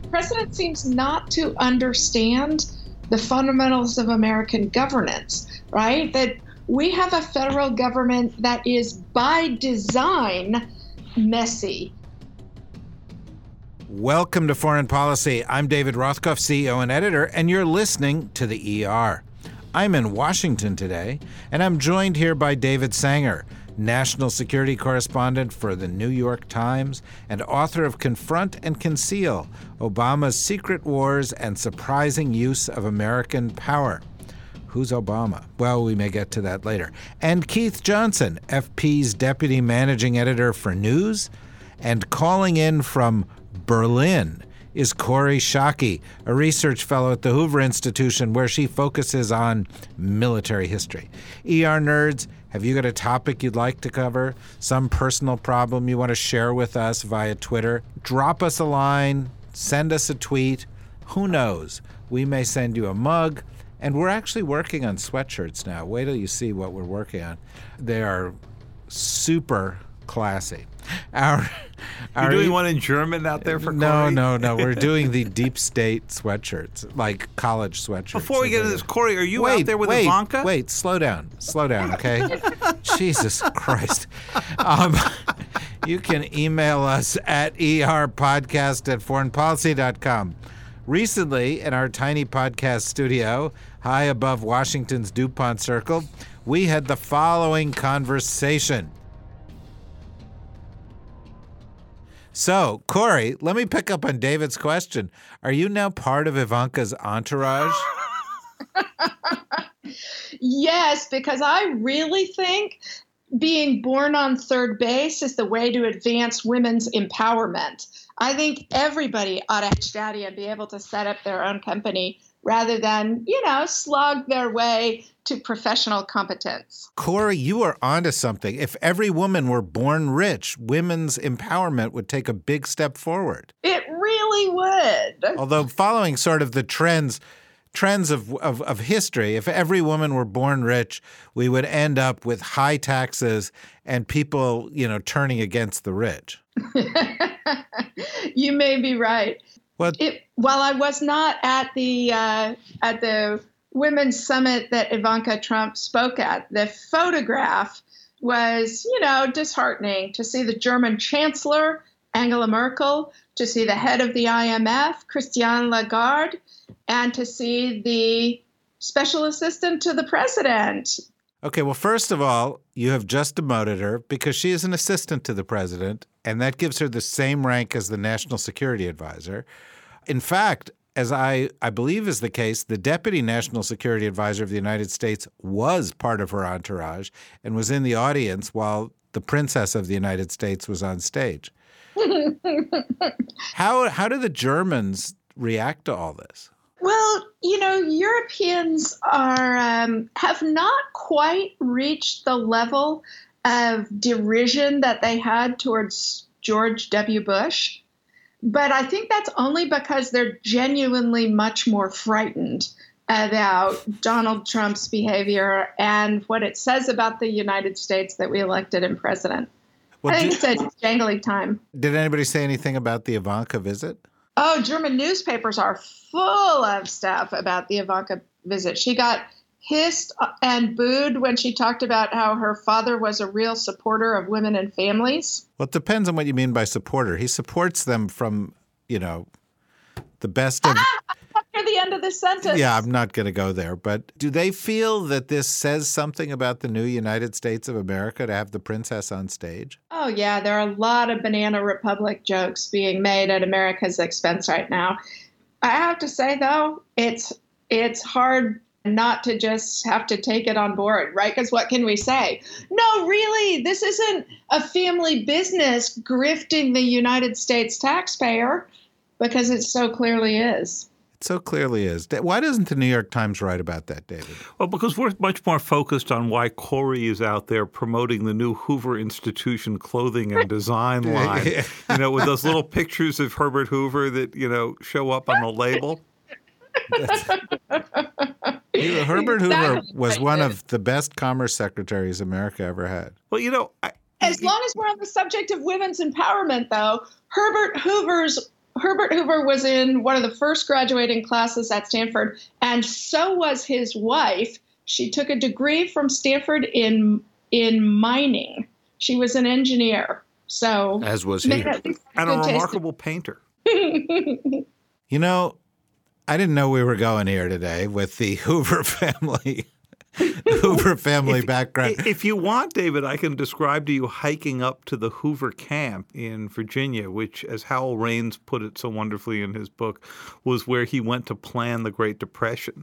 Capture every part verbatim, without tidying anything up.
president seems not to understand the fundamentals of American governance, right? That we have a federal government that is by design messy. Welcome to Foreign Policy. I'm David Rothkopf, C E O and editor, and you're listening to the E R. I'm in Washington today, and I'm joined here by David Sanger, national security correspondent for the New York Times and author of Confront and Conceal: Obama's Secret Wars and Surprising Use of American Power. Who's Obama? Well, we may get to that later. And Keith Johnson, F P's deputy managing editor for news, and calling in from Berlin is Kori Schake, a research fellow at the Hoover Institution, where she focuses on military history. E R nerds, have you got a topic you'd like to cover? Some personal problem you want to share with us via Twitter? Drop us a line, send us a tweet. Who knows? We may send you a mug. And we're actually working on sweatshirts now. Wait till you see what we're working on. They are super classy. Our, You're our, doing one in German out there for No, Kori? no, no. We're doing the deep state sweatshirts, like college sweatshirts. Before we get into this, Kori, are you wait, out there with wait, Ivanka? Wait, slow down. Slow down, okay? Jesus Christ. Um, you can email us at erpodcast at foreign policy dot com. Recently, in our tiny podcast studio, high above Washington's DuPont Circle, we had the following conversation. So, Kori, let me pick up on David's question. Are you now part of Ivanka's entourage? Yes, because I really think being born on third base is the way to advance women's empowerment. I think everybody ought to have daddy and be able to set up their own company rather than, you know, slog their way to professional competence. Kori, you are onto something. If every woman were born rich, women's empowerment would take a big step forward. It really would. Although following sort of the trends trends of, of, of history, if every woman were born rich, we would end up with high taxes and people, you know, turning against the rich. You may be right. Well, it, while I was not at the uh, at the women's summit that Ivanka Trump spoke at, the photograph was, you know, disheartening to see the German Chancellor, Angela Merkel, to see the head of the I M F, Christine Lagarde, and to see the special assistant to the president. Okay, well, first of all, you have just demoted her because she is an assistant to the president, and that gives her the same rank as the national security advisor. In fact, as I, I believe is the case, the deputy national security advisor of the United States was part of her entourage and was in the audience while the princess of the United States was on stage. how how do the Germans react to all this? Well, you know, Europeans are um, have not quite reached the level of derision that they had towards George W. Bush. But I think that's only because they're genuinely much more frightened about Donald Trump's behavior and what it says about the United States that we elected him president. Well, I think did, it's a jangly time. Did anybody say anything about the Ivanka visit? Oh, German newspapers are full of stuff about the Ivanka visit. She got hissed and booed when she talked about how her father was a real supporter of women and families. Well, it depends on what you mean by supporter. He supports them from, you know, the best of... Ah, after the end of the sentence. Yeah, I'm not going to go there. But do they feel that this says something about the new United States of America to have the princess on stage? Oh, yeah. There are a lot of Banana Republic jokes being made at America's expense right now. I have to say, though, it's it's hard not to just have to take it on board, right? Because what can we say? No, really, this isn't a family business grifting the United States taxpayer, because it so clearly is. It so clearly is. Why doesn't the New York Times write about that, David? Well, because we're much more focused on why Kori is out there promoting the new Hoover Institution clothing and design line, you know, with those little pictures of Herbert Hoover that, you know, show up on the label. Herbert Hoover was one of the best commerce secretaries America ever had. Well, you know, I, as long as we're on the subject of women's empowerment, though, Herbert Hoover's Herbert Hoover was in one of the first graduating classes at Stanford, and so was his wife. She took a degree from Stanford in in mining. She was an engineer. So as was he, and a remarkable painter. You know, I didn't know we were going here today with the Hoover family. Hoover family if, background. If you want, David, I can describe to you hiking up to the Hoover camp in Virginia, which, as Howell Raines put it so wonderfully in his book, was where he went to plan the Great Depression.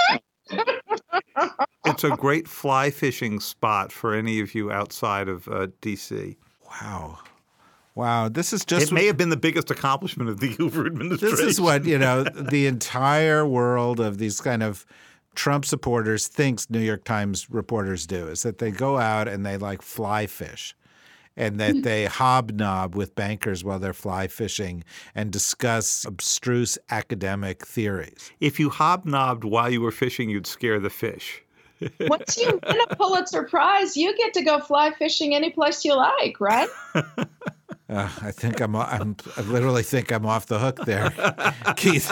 It's a great fly fishing spot for any of you outside of uh, D C Wow. Wow. This is just. It may have been the biggest accomplishment of the Hoover administration. This is what, you know, the entire world of these kind of Trump supporters thinks New York Times reporters do, is that they go out and they like fly fish and that they hobnob with bankers while they're fly fishing and discuss abstruse academic theories. If you hobnobbed while you were fishing, you'd scare the fish. Once you win a Pulitzer Prize, you get to go fly fishing any place you like, right? Uh, I think I'm, I'm. I literally think I'm off the hook there, Keith.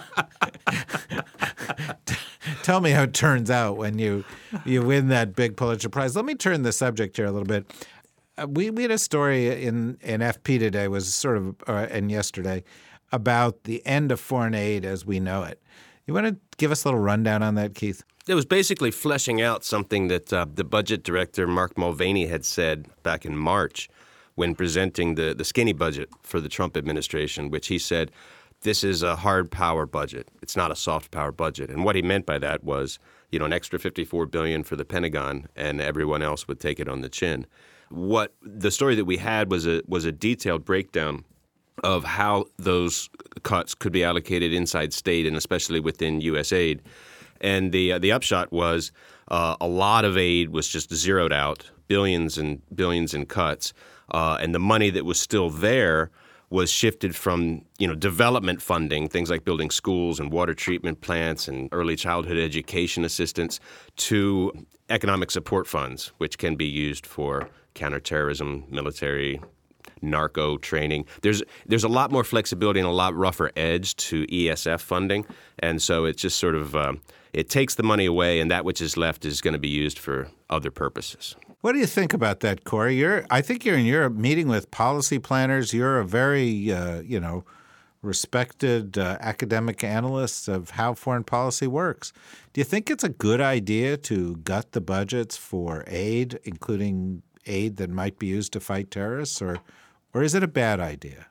Tell me how it turns out when you you win that big Pulitzer Prize. Let me turn the subject here a little bit. Uh, we we had a story in in F P today, was sort of uh, and yesterday, about the end of foreign aid as we know it. You want to give us a little rundown on that, Keith? It was basically fleshing out something that uh, the budget director, Mark Mulvaney, had said back in March when presenting the, the skinny budget for the Trump administration, which he said, this is a hard power budget. It's not a soft power budget. And what he meant by that was, you know, an extra fifty-four billion dollars for the Pentagon and everyone else would take it on the chin. What the story that we had was a was a detailed breakdown of how those cuts could be allocated inside state and especially within U S aid. And the uh, the upshot was uh, a lot of aid was just zeroed out, billions and billions in cuts, uh, and the money that was still there was shifted from, you know, development funding, things like building schools and water treatment plants and early childhood education assistance, to economic support funds, which can be used for counterterrorism, military, narco training. There's there's a lot more flexibility and a lot rougher edge to E S F funding, and so it's just sort of um, it takes the money away, and that which is left is going to be used for other purposes. What do you think about that, Corey? You're, I think you're in Europe meeting with policy planners. You're a very, uh, you know, respected uh, academic analyst of how foreign policy works. Do you think it's a good idea to gut the budgets for aid, including aid that might be used to fight terrorists, or, or is it a bad idea?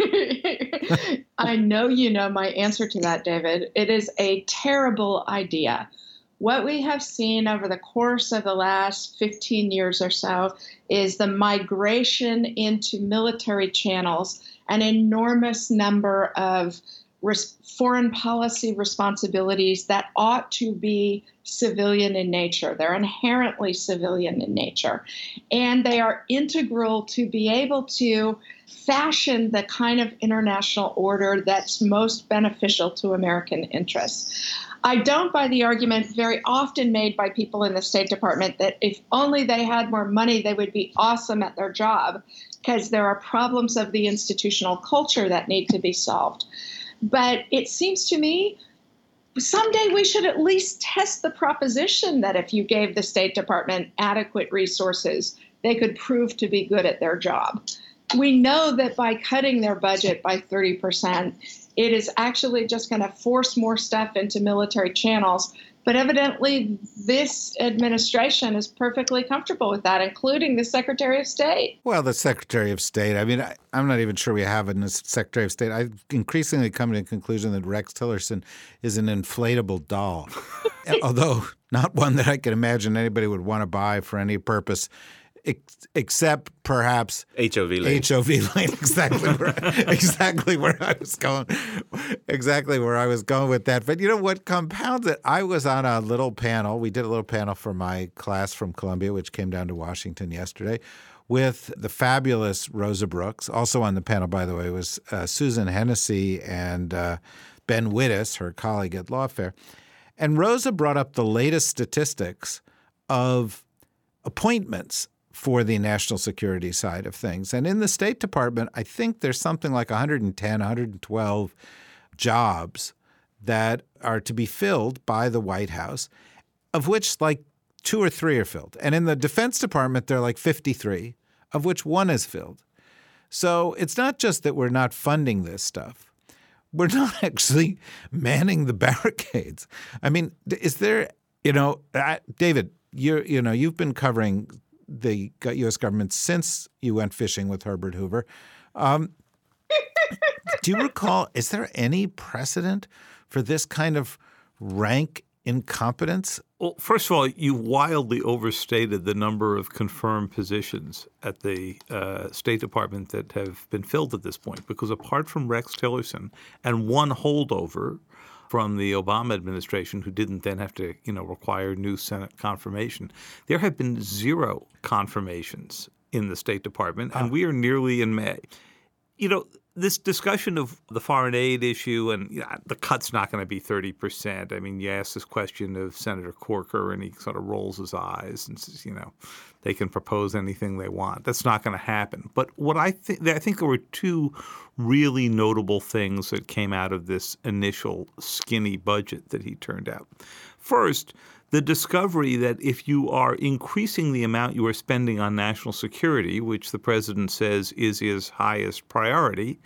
I know you know my answer to that, David. It is a terrible idea. What we have seen over the course of the last fifteen years or so is the migration into military channels, an enormous number of res- foreign policy responsibilities that ought to be civilian in nature. They're inherently civilian in nature, and they are integral to be able to fashion the kind of international order that's most beneficial to American interests. I don't buy the argument very often made by people in the State Department that if only they had more money, they would be awesome at their job, because there are problems of the institutional culture that need to be solved. But it seems to me someday we should at least test the proposition that if you gave the State Department adequate resources, they could prove to be good at their job. We know that by cutting their budget by thirty percent, it is actually just going to force more stuff into military channels. But evidently, this administration is perfectly comfortable with that, including the Secretary of State. Well, the Secretary of State, I mean, I, I'm not even sure we have a Secretary of State. I've increasingly come to the conclusion that Rex Tillerson is an inflatable doll, although not one that I can imagine anybody would want to buy for any purpose. Except perhaps H O V lane. H O V lane, exactly where, exactly where I was going, exactly where I was going with that. But you know what compounds it? I was on a little panel. We did a little panel for my class from Columbia, which came down to Washington yesterday, with the fabulous Rosa Brooks. Also on the panel, by the way, was uh, Susan Hennessy and uh, Ben Wittes, her colleague at Lawfare. And Rosa brought up the latest statistics of appointments for the national security side of things. And in the State Department, I think there's something like one hundred ten, one hundred twelve jobs that are to be filled by the White House, of which like two or three are filled. And in the Defense Department, there are like fifty-three, of which one is filled. So it's not just that we're not funding this stuff. We're not actually manning the barricades. I mean, is there, you know, David, you're, you know, you've been covering the U S government since you went fishing with Herbert Hoover. Um, do you recall, is there any precedent for this kind of rank incompetence? Well, first of all, you wildly overstated the number of confirmed positions at the uh, State Department that have been filled at this point, because apart from Rex Tillerson and one holdover from the Obama administration who didn't then have to, you know, require new Senate confirmation, there have been zero confirmations in the State Department, and we are nearly in May. You know, this discussion of the foreign aid issue and you know, the cut's not going to be thirty percent. I mean, you ask this question of Senator Corker and he sort of rolls his eyes and says, you know, they can propose anything they want. That's not going to happen. But what I think, I think there were two really notable things that came out of this initial skinny budget that he turned out. First, the discovery that if you are increasing the amount you are spending on national security, which the president says is his highest priority,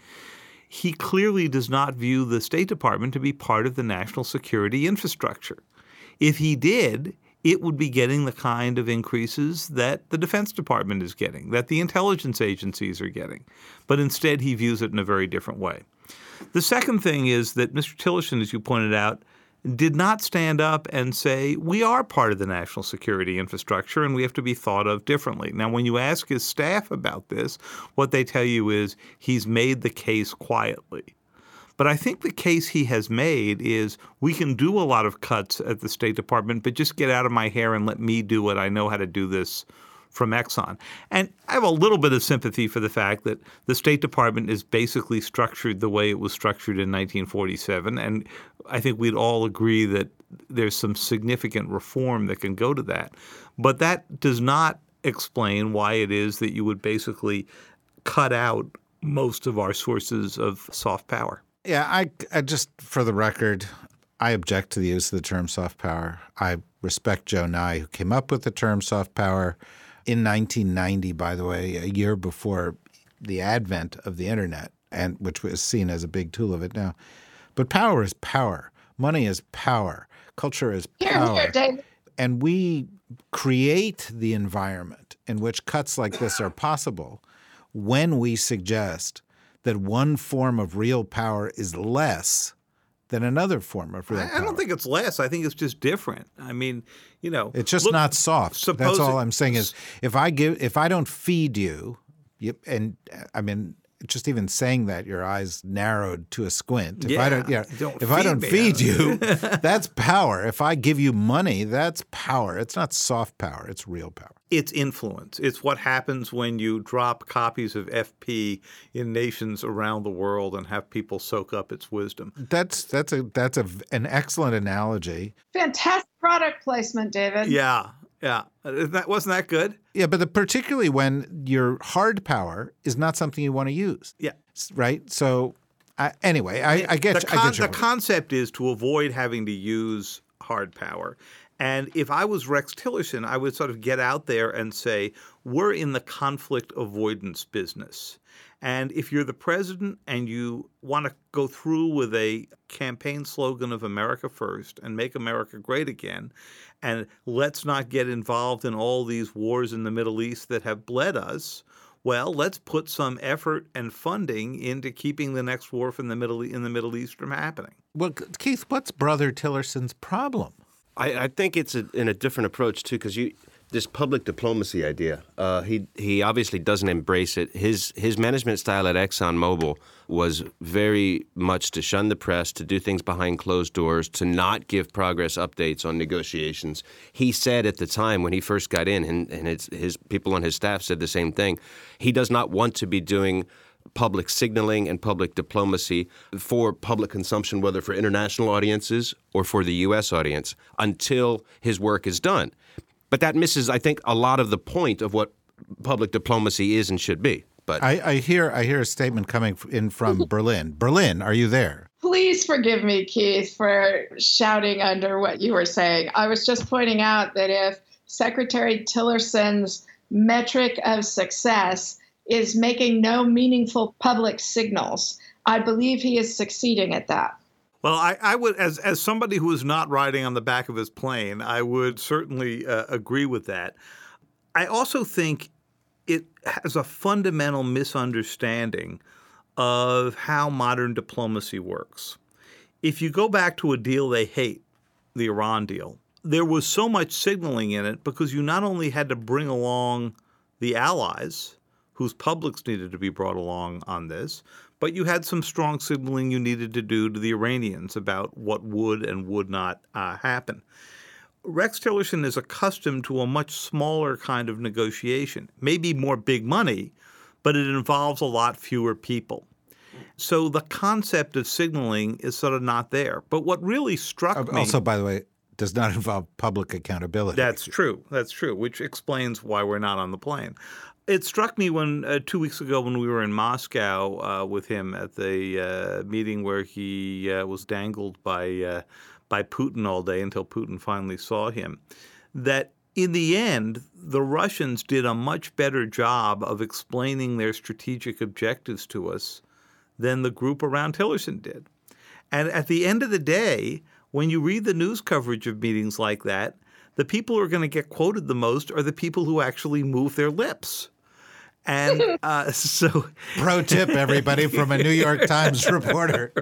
he clearly does not view the State Department to be part of the national security infrastructure. If he did, it would be getting the kind of increases that the Defense Department is getting, that the intelligence agencies are getting. But instead, he views it in a very different way. The second thing is that Mister Tillerson, as you pointed out, did not stand up and say, we are part of the national security infrastructure and we have to be thought of differently. Now, when you ask his staff about this, what they tell you is he's made the case quietly. But I think the case he has made is we can do a lot of cuts at the State Department, but just get out of my hair and let me do it. I know how to do this from Exxon. And I have a little bit of sympathy for the fact that the State Department is basically structured the way it was structured in nineteen forty-seven. And I think we'd all agree that there's some significant reform that can go to that. But that does not explain why it is that you would basically cut out most of our sources of soft power. Yeah, I, I just, for the record, I object to the use of the term soft power. I respect Joe Nye, who came up with the term soft power in nineteen ninety, by the way, a year before the advent of the internet, and which was seen as a big tool of it now. But power is power. Money is power. Culture is power. Here, here, David. And we create the environment in which cuts like this are possible when we suggest that one form of real power is less than another form of real I, power. I don't think it's less. I think it's just different. I mean, you know, it's just look, not soft. That's all I'm saying is if I give, if I don't feed you, you and I mean, just even saying that, your eyes narrowed to a squint. If yeah, I don't, yeah, don't if I don't me. feed you, that's power. If I give you money, that's power. It's not soft power. It's real power. It's influence. It's what happens when you drop copies of F P in nations around the world and have people soak up its wisdom. That's that's a that's a an excellent analogy. Fantastic product placement, David. Yeah, yeah. That wasn't that good? Yeah, but the, particularly when your hard power is not something you want to use. Yeah. Right. So I, anyway, I, I get the, I con- get your the point. concept is to avoid having to use hard power. And if I was Rex Tillerson, I would sort of get out there and say, we're in the conflict avoidance business. And if you're the president and you want to go through with a campaign slogan of America First and make America great again, and let's not get involved in all these wars in the Middle East that have bled us, well, let's put some effort and funding into keeping the next war from the Middle in the Middle East from happening. Well, Keith, what's Brother Tillerson's problem? I, I think it's a, in a different approach, too, because you this public diplomacy idea, uh, he he obviously doesn't embrace it. His his management style at ExxonMobil was very much to shun the press, to do things behind closed doors, to not give progress updates on negotiations. He said at the time when he first got in, and, and his, his people on his staff said the same thing, he does not want to be doing public signaling and public diplomacy for public consumption, whether for international audiences or for the U S audience, until his work is done. But that misses, I think, a lot of the point of what public diplomacy is and should be. But I, I hear I hear a statement coming in from Berlin. Berlin, are you there? Please forgive me, Keith, for shouting under what you were saying. I was just pointing out that if Secretary Tillerson's metric of success is making no meaningful public signals, I believe he is succeeding at that. Well, I, I would, as as somebody who is not riding on the back of his plane, I would certainly uh, agree with that. I also think it has a fundamental misunderstanding of how modern diplomacy works. If you go back to a deal they hate, the Iran deal, there was so much signaling in it because you not only had to bring along the allies, whose publics needed to be brought along on this, but you had some strong signaling you needed to do to the Iranians about what would and would not uh, happen. Rex Tillerson is accustomed to a much smaller kind of negotiation, maybe more big money, but it involves a lot fewer people. So the concept of signaling is sort of not there. But what really struck uh, me— Also, by the way, does not involve public accountability. That's true. That's true, which explains why we're not on the plane. It struck me when uh, two weeks ago when we were in Moscow uh, with him at the uh, meeting where he uh, was dangled by uh, by Putin all day until Putin finally saw him, that in the end, the Russians did a much better job of explaining their strategic objectives to us than the group around Tillerson did. And at the end of the day, when you read the news coverage of meetings like that, the people who are going to get quoted the most are the people who actually move their lips. And uh, so— Pro tip, everybody, from a New York Times reporter.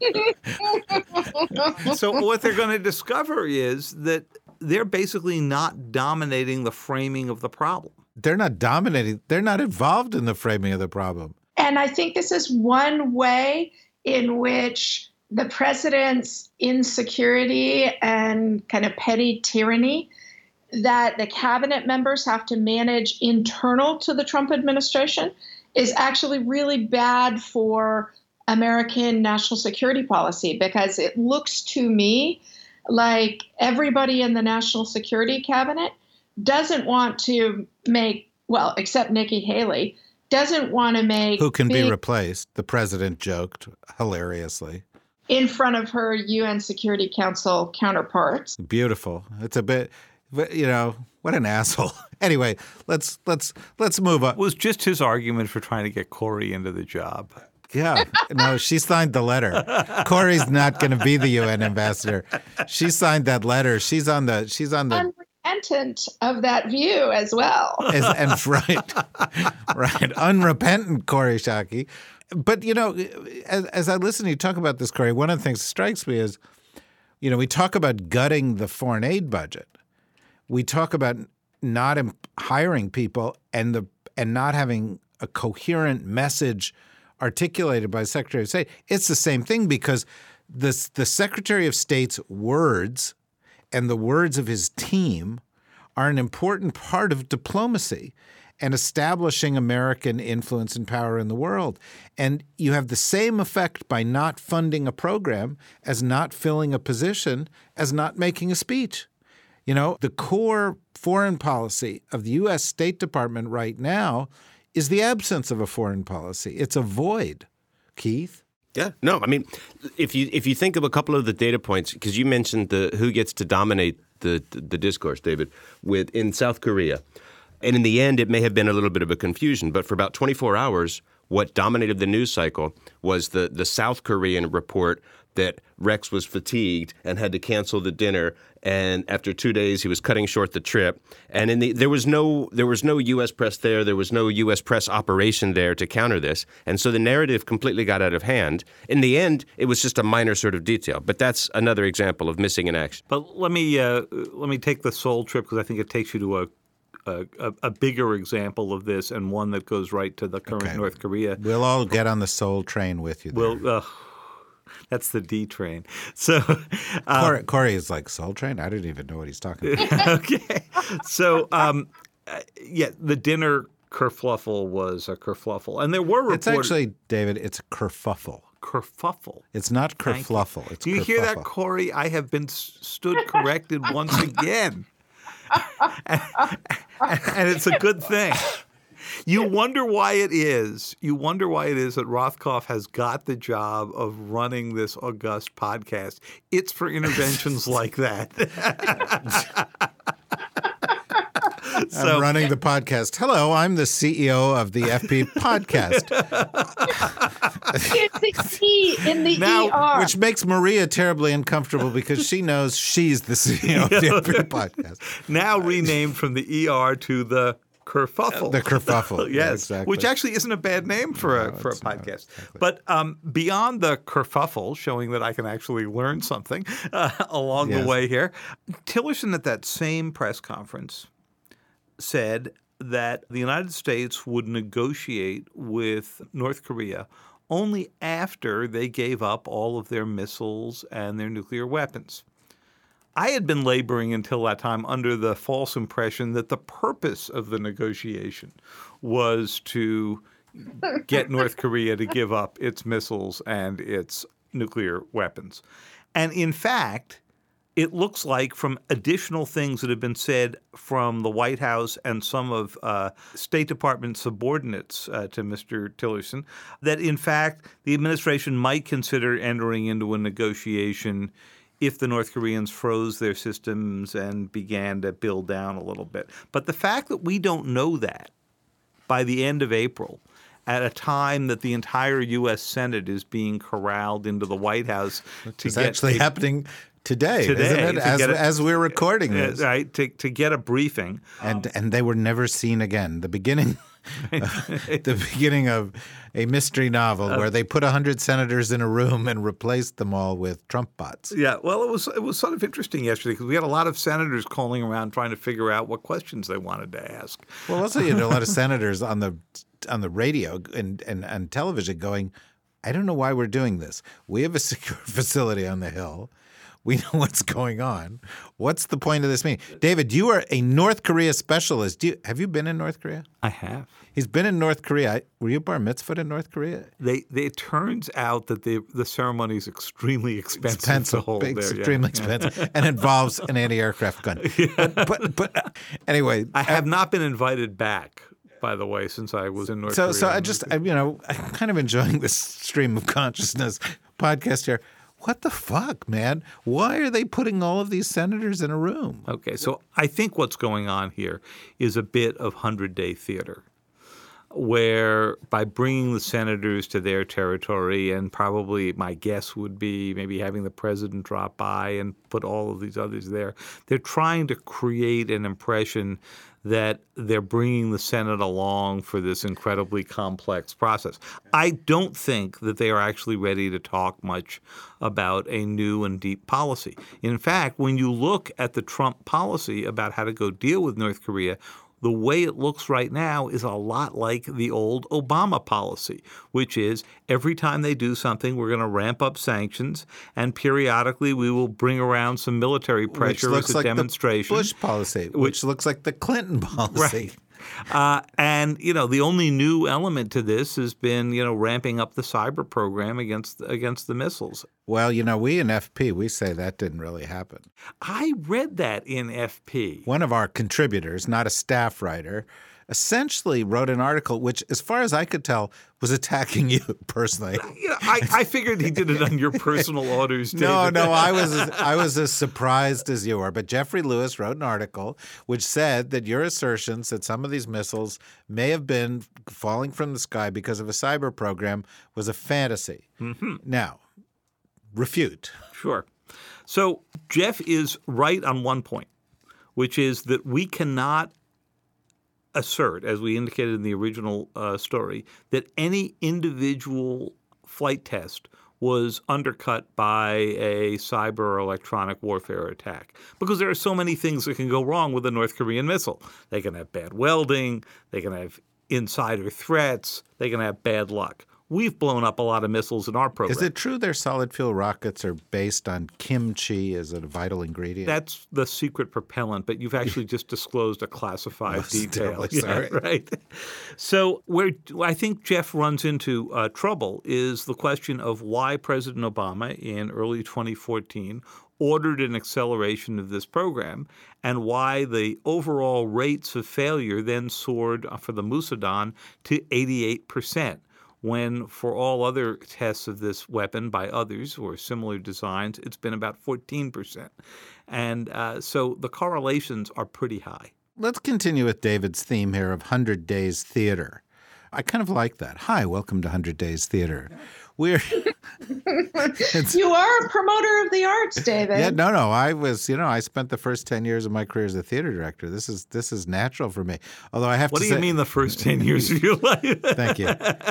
So what they're going to discover is that they're basically not dominating the framing of the problem. They're not dominating. They're not involved in the framing of the problem. And I think this is one way in which the president's insecurity and kind of petty tyranny that the cabinet members have to manage internal to the Trump administration is actually really bad for American national security policy, because it looks to me like everybody in the national security cabinet doesn't want to make, well, except Nikki Haley, doesn't want to make— Who can big, be replaced, the president joked hilariously. In front of her U N Security Council counterparts. Beautiful. It's a bit, you know, what an asshole. Anyway, let's let's let's move on. It was just his argument for trying to get Corey into the job. Yeah. No, she signed the letter. Corey's not going to be the U N ambassador. She signed that letter. She's on the she's on the unrepentant of that view as well. As, and right. Right. Unrepentant Corey Shockey. But, you know, as, as I listen to you talk about this, Corey, one of the things that strikes me is, you know, we talk about gutting the foreign aid budget. We talk about not imp- hiring people and the and not having a coherent message articulated by the Secretary of State. It's the same thing, because the, the Secretary of State's words and the words of his team are an important part of diplomacy and establishing American influence and power in the world. And you have the same effect by not funding a program as not filling a position, as not making a speech. You know, the core foreign policy of the U S State Department right now is the absence of a foreign policy. It's a void. Keith? Yeah, no, I mean, if you if you think of a couple of the data points, because you mentioned the who gets to dominate the, the, the discourse, David, with in South Korea. And in the end, it may have been a little bit of a confusion, but for about twenty-four hours, what dominated the news cycle was the, the South Korean report that Rex was fatigued and had to cancel the dinner, and after two days, he was cutting short the trip. And in the there was no there was no U S press there, there was no U S press operation there to counter this, and so the narrative completely got out of hand. In the end, it was just a minor sort of detail, but that's another example of missing in action. But let me uh, let me take the Seoul trip, because I think it takes you to a A, a bigger example of this, and one that goes right to the current Okay. North Korea. We'll all get on the Seoul train with you there. Well, uh, that's the D train. So uh, Corey, Corey is like, Seoul train? I didn't even know what he's talking about. okay. So um, uh, yeah, the dinner kerfluffle was a kerfluffle, and there were reports. It's actually, David, it's a kerfuffle. Kerfuffle. It's not Thank you. kerfluffle. It's Do you hear that, kerfuffle. Corey? I have been s- stood corrected once again. and, and it's a good thing. You wonder why it is. You wonder why it is that Rothkopf has got the job of running this august podcast. It's for interventions like that. So, I'm running the podcast. Hello, I'm the C E O of the F P podcast. It's the E in the Now, E R. Which makes Maria terribly uncomfortable because she knows she's the C E O of the F P podcast. Now renamed from the E R to the Kerfuffle. The Kerfuffle. Yes, yeah, exactly. Which actually isn't a bad name for a No, for a it's not, podcast. exactly. But um, beyond the Kerfuffle, showing that I can actually learn something uh, along Yes. the way here, Tillerson at that same press conference said that the United States would negotiate with North Korea only after they gave up all of their missiles and their nuclear weapons. I had been laboring until that time under the false impression that the purpose of the negotiation was to get North Korea to give up its missiles and its nuclear weapons. And in fact, it looks like from additional things that have been said from the White House and some of uh, State Department subordinates uh, to Mister Tillerson, that in fact the administration might consider entering into a negotiation if the North Koreans froze their systems and began to build down a little bit. But the fact that we don't know that by the end of April, at a time that the entire U S Senate is being corralled into the White House to It's get actually a, happening today, Today, isn't it? to As, get a- as we're recording uh, this. right, to, to get a briefing. And and they were never seen again. The beginning, the beginning of a mystery novel where they put a hundred senators in a room and replaced them all with Trump bots. Yeah, well, it was it was sort of interesting yesterday because we had a lot of senators calling around trying to figure out what questions they wanted to ask. Well, also you know a lot of senators on the on the radio and and, and television going, I don't know why we're doing this. We have a secure facility on the Hill. We know what's going on. What's the point of this meeting? David, you are a North Korea specialist. Do you, have you been in North Korea? I have. He's been in North Korea. I- Were you bar mitzvahed in North Korea? They, they it turns out that the the ceremony is extremely expensive, to Expensive, hold big, there. yeah. extremely expensive, and involves an anti-aircraft gun. But, but, but uh, anyway, I have not been invited back, by the way, since I was in North so Korea. so I just I, you know I'm kind of enjoying this stream of consciousness podcast here. What the fuck, man? Why are they putting all of these senators in a room? Okay, so I think what's going on here is a bit of hundred-day theater, where by bringing the senators to their territory, and probably my guess would be maybe having the president drop by and put all of these others there, they're trying to create an impression that they're bringing the Senate along for this incredibly complex process. I don't think that they are actually ready to talk much about a new and deep policy. In fact, when you look at the Trump policy about how to go deal with North Korea, the way it looks right now is a lot like the old Obama policy, which is every time they do something, we're going to ramp up sanctions, and periodically we will bring around some military pressure as a like demonstration. the Bush policy, which, Which- looks like the Clinton policy. Right. Uh, and, you know, the only new element to this has been, you know, ramping up the cyber program against against the missiles. Well, you know, we in F P, we say that didn't really happen. I read that in F P. One of our contributors, not a staff writer, essentially wrote an article which, as far as I could tell, was attacking you personally. You know, I, I figured he did it on your personal orders, David. No, no, I was I was as surprised as you were. But Jeffrey Lewis wrote an article which said that your assertions that some of these missiles may have been falling from the sky because of a cyber program was a fantasy. Mm-hmm. Now, refute. Sure. So Jeff is right on one point, which is that we cannot assert, as we indicated in the original uh, story, that any individual flight test was undercut by a cyber or electronic warfare attack. Because there are so many things that can go wrong with a North Korean missile. They can have bad welding, they can have insider threats, they can have bad luck. We've blown up a lot of missiles in our program. Is it true their solid fuel rockets are based on kimchi as a vital ingredient? That's the secret propellant, but you've actually just disclosed a classified Oh, detail. terribly sorry. Yeah, right. So where I think Jeff runs into uh, trouble is the question of why President Obama in early twenty fourteen ordered an acceleration of this program, and why the overall rates of failure then soared for the Musadan to eighty-eight percent, when for all other tests of this weapon by others or similar designs, it's been about fourteen percent. And uh, so the correlations are pretty high. Let's continue with David's theme here of one hundred Days Theater. I kind of like that. Hi, welcome to one hundred Days Theater. We're You are a promoter of the arts, David. Yeah, no, no. I was, you know, I spent the first ten years of my career as a theater director. This is this is natural for me. Although I have what to say— say— What do you mean the first ten years of your life? Thank you.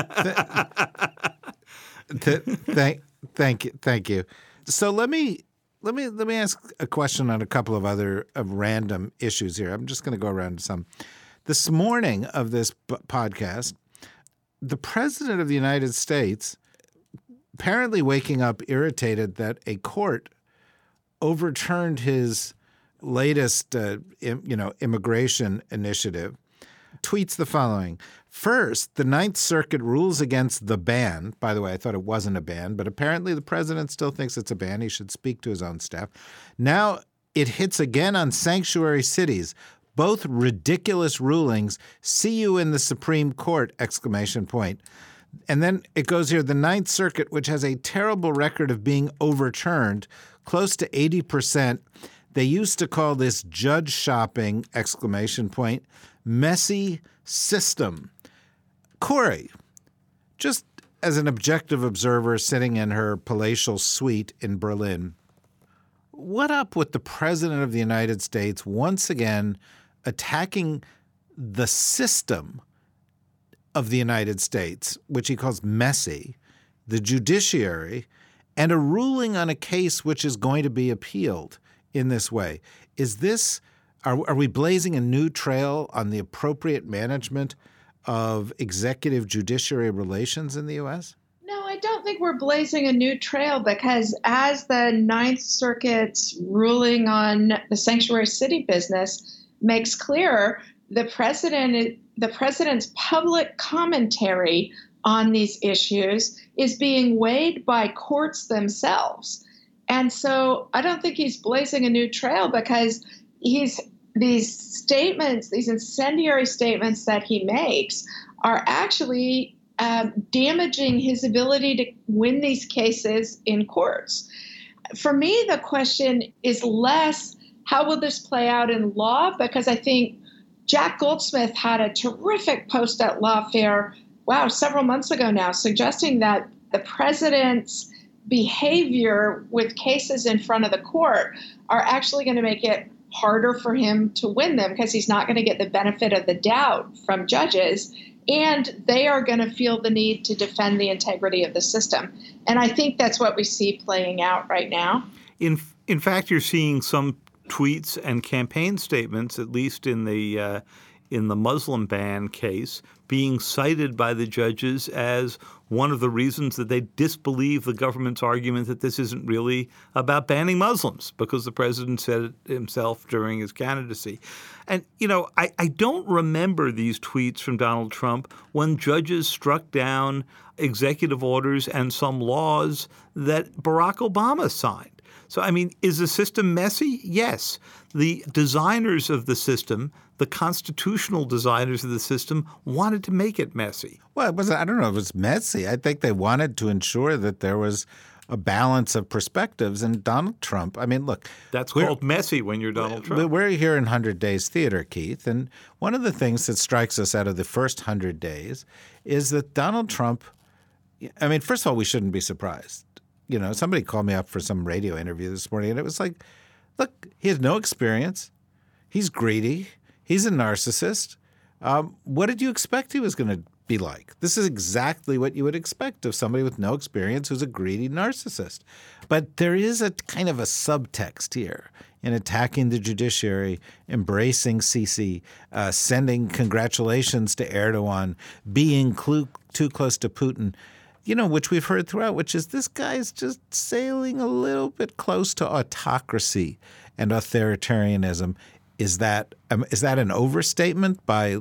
Th- th- thank, thank you. Thank you. So let me let me let me ask a question on a couple of other of random issues here. I'm just going to go around to some. This morning of this b- podcast, the President of the United States apparently waking up irritated that a court overturned his latest, uh, im, you know, immigration initiative, tweets the following. First, the Ninth Circuit rules against the ban. By the way, I thought it wasn't a ban, but apparently the president still thinks it's a ban. He should speak to his own staff. Now it hits again on sanctuary cities. Both ridiculous rulings. See you in the Supreme Court, exclamation point. And then it goes here, the Ninth Circuit, which has a terrible record of being overturned, close to eighty percent. They used to call this judge shopping, exclamation point, messy system. Corey, just as an objective observer sitting in her palatial suite in Berlin, what up with the President of the United States once again attacking the system of the United States, which he calls messy, the judiciary, and a ruling on a case which is going to be appealed in this way? Is this, are, are we blazing a new trail on the appropriate management of executive judiciary relations in the U S? No, I don't think we're blazing a new trail, because as the Ninth Circuit's ruling on the sanctuary city business makes clear, the president, the president's public commentary on these issues is being weighed by courts themselves. And so I don't think he's blazing a new trail, because he's these statements, these incendiary statements that he makes are actually um, damaging his ability to win these cases in courts. For me, the question is less, how will this play out in law? Because I think Jack Goldsmith had a terrific post at Lawfare, wow, several months ago now, suggesting that the president's behavior with cases in front of the court are actually going to make it harder for him to win them, because he's not going to get the benefit of the doubt from judges, and they are going to feel the need to defend the integrity of the system. And I think that's what we see playing out right now. In in fact, you're seeing some tweets and campaign statements, at least in the uh, in the Muslim ban case, being cited by the judges as one of the reasons that they disbelieve the government's argument that this isn't really about banning Muslims, because the president said it himself during his candidacy. And, you know, I, I don't remember these tweets from Donald Trump when judges struck down executive orders and some laws that Barack Obama signed. So, I mean, is the system messy? Yes. The designers of the system, the constitutional designers of the system, wanted to make it messy. Well, it was, I don't know if it's messy. I think they wanted to ensure that there was a balance of perspectives. And Donald Trump, I mean, look. That's called messy when you're Donald Trump. We're here in one hundred Days Theater, Keith. And one of the things that strikes us out of the first one hundred days is that Donald Trump, I mean, first of all, we shouldn't be surprised. You know, somebody called me up for some radio interview this morning, and it was like, look, he has no experience. He's greedy. He's a narcissist. Um, what did you expect he was going to be like? This is exactly what you would expect of somebody with no experience who's a greedy narcissist. But there is a kind of a subtext here in attacking the judiciary, embracing Sisi, uh, sending congratulations to Erdogan, being clu- too close to Putin, you know, which we've heard throughout, which is this guy's just sailing a little bit close to autocracy and authoritarianism. Is that um, is that an overstatement by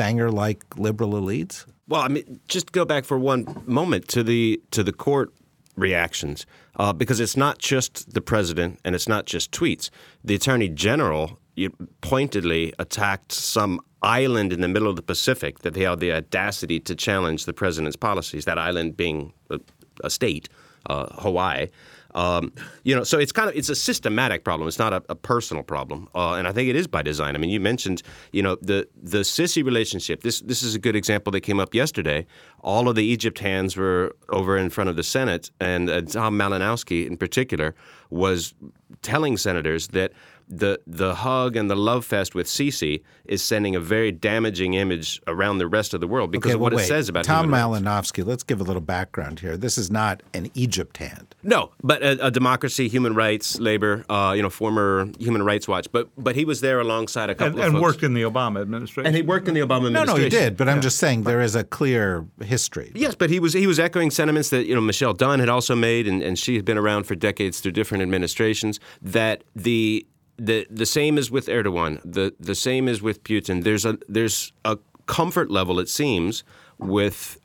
Sanger-like liberal elites? Well, I mean, just go back for one moment to the to the court reactions uh, because it's not just the president and it's not just tweets. The attorney general pointedly attacked some island in the middle of the Pacific that they had the audacity to challenge the president's policies, that island being a, a state, uh, Hawaii. Um, you know, so it's kind of it's a systematic problem. It's not a, a personal problem, uh, and I think it is by design. I mean, you mentioned, you know, the the Sisi relationship. This this is a good example that came up yesterday. All of the Egypt hands were over in front of the Senate, and uh, Tom Malinowski in particular was telling senators that the the hug and the love fest with Sisi is sending a very damaging image around the rest of the world because okay, of well, what wait. it says about Tom human rights. Malinowski. Let's give a little background here. This is not an Egypt hand. No, but a, a democracy, human rights, labor, uh, you know, former Human Rights Watch. But but he was there alongside a couple and, of and folks. worked in the Obama administration. And he worked in the Obama No, administration. no, he did. But I'm Yeah. just saying there is a clear history. Yes, but he was he was echoing sentiments that you know Michelle Dunn had also made, and, and she had been around for decades through different administrations. That the the the same is with Erdogan. The the same is with Putin. There's a there's a comfort level, it seems, with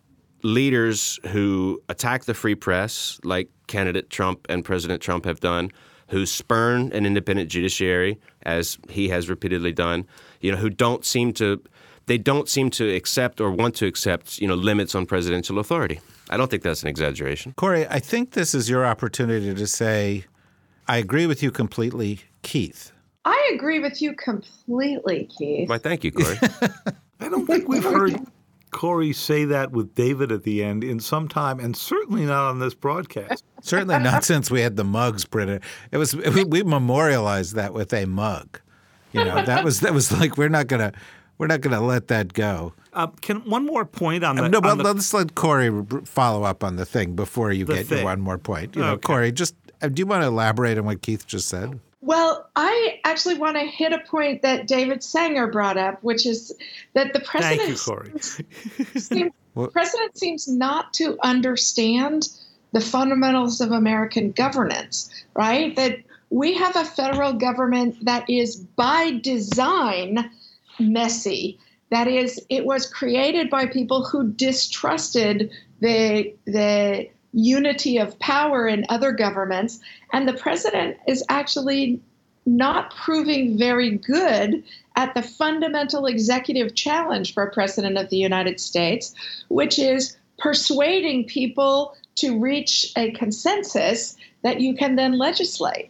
leaders who attack the free press, like candidate Trump and President Trump have done, who spurn an independent judiciary, as he has repeatedly done. You know, who don't seem to. They don't seem to accept or want to accept, you know, limits on presidential authority. I don't think that's an exaggeration. Corey, I think this is your opportunity to say, I agree with you completely, Keith. I agree with you completely, Keith. Why, thank you, Corey. I don't think we've heard Corey say that with David at the end in some time, and certainly not on this broadcast. Certainly not since we had the mugs printed. It was we, we memorialized that with a mug. You know, that was that was like we're not gonna we're not gonna let that go. Uh, can one more point on the No, but on the, let's let Corey follow up on the thing before you The get thing. your one more point. You know, Okay. Corey, just uh, do you want to elaborate on what Keith just said? Well, I actually want to hit a point that David Sanger brought up, which is that the president, Thank you, Corey. seems, Well- president seems not to understand the fundamentals of American governance, right? That we have a federal government that is by design messy. That is, it was created by people who distrusted the the unity of power in other governments, and the president is actually not proving very good at the fundamental executive challenge for a president of the United States, which is persuading people to reach a consensus that you can then legislate.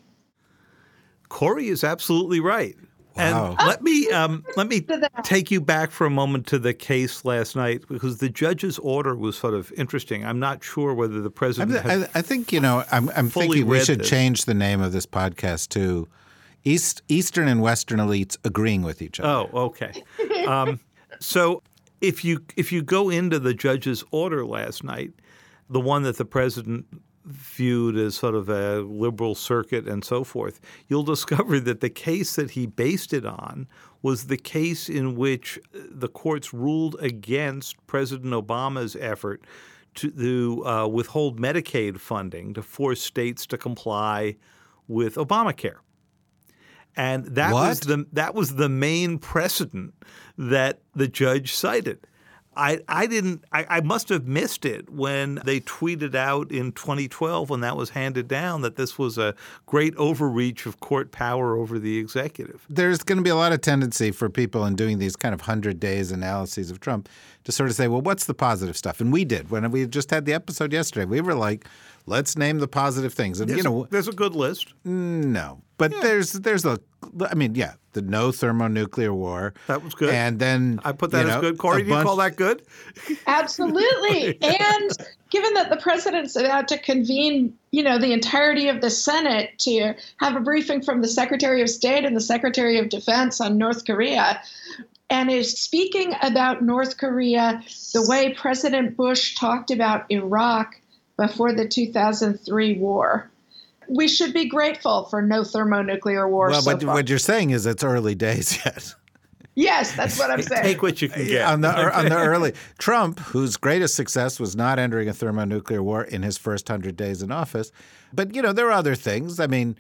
Corey is absolutely right. Wow. And let me um, let me To that. take you back for a moment to the case last night, because the judge's order was sort of interesting. I'm not sure whether the I'm, president had I, I think you know. I'm, I'm fully thinking we read should this. change the name of this podcast to East Eastern and Western elites agreeing with each other. Oh, okay. Um, so if you if you go into the judge's order last night, the one that the president viewed as sort of a liberal circuit and so forth, you'll discover that the case that he based it on was the case in which the courts ruled against President Obama's effort to, to uh, withhold Medicaid funding to force states to comply with Obamacare. And that was What? the that was the main precedent that the judge cited. I, I didn't I, I must have missed it when they tweeted out in twenty twelve, when that was handed down, that this was a great overreach of court power over the executive. There's going to be a lot of tendency for people in doing these kind of hundred days analyses of Trump to sort of say, well, what's the positive stuff? And we did. When we just had the episode yesterday, we were like, let's name the positive things. And, There's, you know, a, there's a good list. no. But there's there's a, I mean, yeah, the no thermonuclear war. That was good. And then I put that you as know, good. Corey, a do you bunch- call that good? Absolutely. And given that the president's about to convene, you know, the entirety of the Senate to have a briefing from the Secretary of State and the Secretary of Defense on North Korea, and is speaking about North Korea the way President Bush talked about Iraq before the two thousand three war. We should be grateful for no thermonuclear war Well, so what, far. what you're saying is it's early days yet. Yes, that's what I'm saying. Take what you can get. on the on the early Trump, whose greatest success was not entering a thermonuclear war in his first hundred days in office, but you know there are other things. I mean,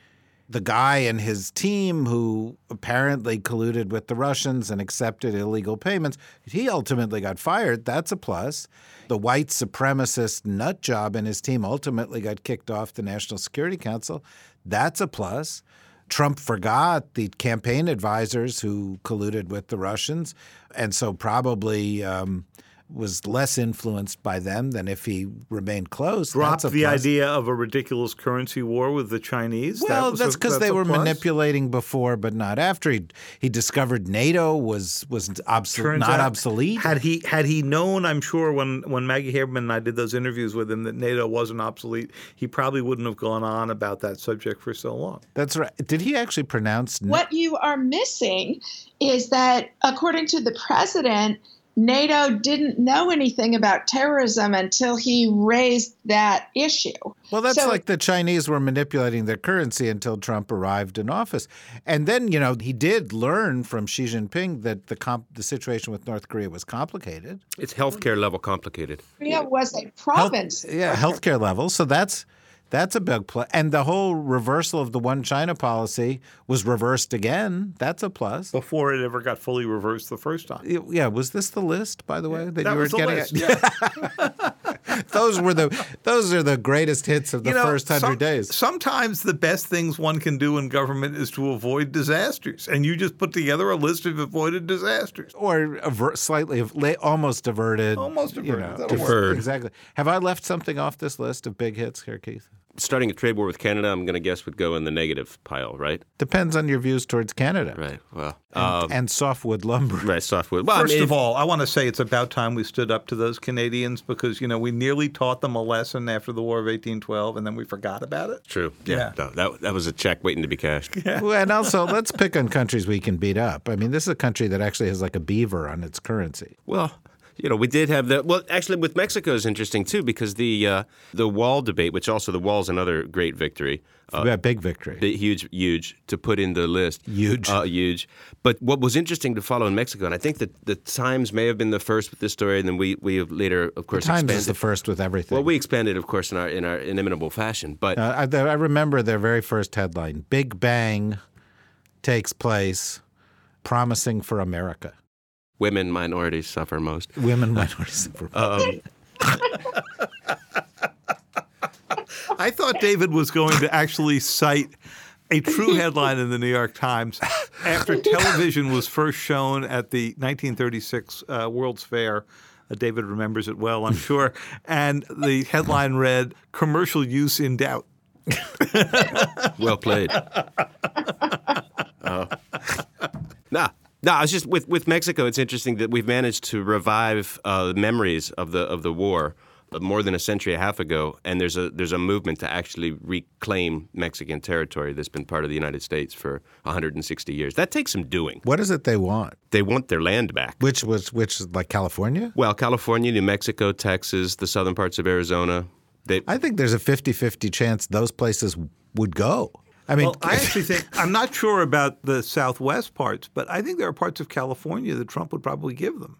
the guy and his team who apparently colluded with the Russians and accepted illegal payments, he ultimately got fired. That's a plus. The white supremacist nut job and his team ultimately got kicked off the National Security Council. That's a plus. Trump forgot the campaign advisors who colluded with the Russians, and so probably um, was less influenced by them than if he remained close. Dropped That's a the plus. idea of a ridiculous currency war with the Chinese. Well, that that's because they were plus. manipulating before, but not after. He he discovered NATO was was obs- Turns not out, obsolete. Had he had he known, I'm sure when, when Maggie Haberman and I did those interviews with him that NATO wasn't obsolete, he probably wouldn't have gone on about that subject for so long. That's right. Did he actually pronounce? What you are missing is that, according to the president, NATO didn't know anything about terrorism until he raised that issue. Well, that's So- like the Chinese were manipulating their currency until Trump arrived in office. And then, you know, he did learn from Xi Jinping that the comp- the situation with North Korea was complicated. It's healthcare level complicated. Korea was a Health- province. yeah, healthcare level. So that's that's a big plus. And the whole reversal of the one China policy was reversed again. That's a plus. Before it ever got fully reversed the first time. Yeah, was this the list, by the way, that, That you were was the getting list, at? yeah. those were the those are the greatest hits of the You know, first hundred some- days. Sometimes the best things one can do in government is to avoid disasters. And you just put together a list of avoided disasters. Or aver- slightly, la- almost averted. Almost you averted. know, That'll def- work. Deferred. Exactly. Have I left something off this list of big hits here, Keith? Starting a trade war with Canada, I'm going to guess would go in the negative pile, right? Depends on your views towards Canada. Right. Well, And, um, and softwood lumber. right. Softwood. Well, First I mean, of all, I want to say it's about time we stood up to those Canadians because, you know, we nearly taught them a lesson after the War of eighteen twelve and then we forgot about it. true. Yeah. No, that that was a check waiting to be cashed. Well, and also, let's pick on countries we can beat up. I mean, this is a country that actually has like a beaver on its currency. Well, you know, we did have the well. Actually, with Mexico is interesting too because the uh, the wall debate, which also the wall's another great victory, uh, Yeah, big victory. big, huge, huge to put in the list. Huge. uh, huge. But what was interesting to follow in Mexico, and I think that the Times may have been the first with this story, and then we we have later, of course, Times expanded. is the first with everything. Well, we expanded, of course, in our in our inimitable fashion. But Uh, I, I remember their very first headline: "Big Bang takes place, promising for America." women, minorities suffer most. Women, minorities. Um, I thought David was going to actually cite a true headline in the New York Times after television was first shown at the nineteen thirty-six uh, World's Fair. Uh, David remembers it well, I'm sure. And the headline read, "Commercial use in doubt." Well played. Uh, nah. No, it's just with, with Mexico. It's interesting that we've managed to revive uh, memories of the of the war uh, more than a century and a half ago, and there's a there's a movement to actually reclaim Mexican territory that's been part of the United States for one hundred sixty years. That takes some doing. What is it they want? They want their land back. Which was which is like California? Well, California, New Mexico, Texas, the southern parts of Arizona. They, I think there's a fifty-fifty chance those places would go. I mean, Well, I actually think, I'm not sure about the Southwest parts, but I think there are parts of California that Trump would probably give them